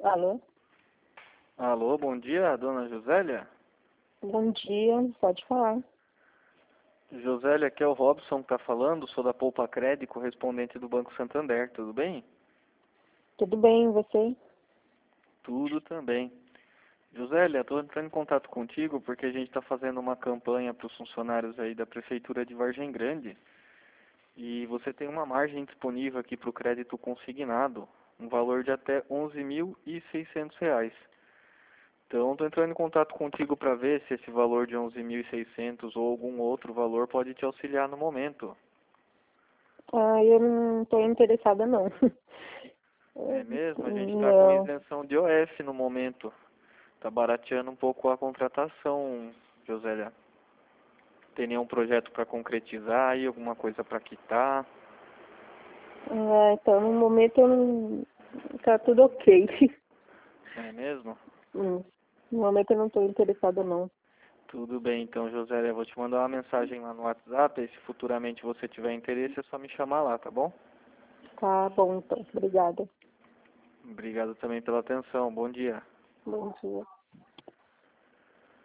Alô? Alô, bom dia, dona Josélia? Bom dia, pode falar. Josélia, aqui é o Robson que está falando, sou da Poupa Cred, correspondente do Banco Santander, tudo bem? Tudo bem, e você? Tudo também. Josélia, estou entrando em contato contigo porque a gente está fazendo uma campanha para os funcionários aí da Prefeitura de Vargem Grande e você tem uma margem disponível aqui para o crédito consignado, um valor de até R$ 11.600. Então, estou entrando em contato contigo para ver se esse valor de 11.600 ou algum outro valor pode te auxiliar no momento. Eu não estou interessada, não. É mesmo? A gente está com Não. isenção de OF no momento. Está barateando um pouco a contratação, Josélia. Tem nenhum projeto para concretizar aí, alguma coisa para quitar? Então, no momento eu não... Tá tudo ok. É mesmo? No momento eu não estou interessada, não. Tudo bem, então, Josélia, eu vou te mandar uma mensagem lá no WhatsApp e se futuramente você tiver interesse é só me chamar lá, tá bom? Tá bom, então. Obrigada. Obrigado também pela atenção. Bom dia. Bom dia.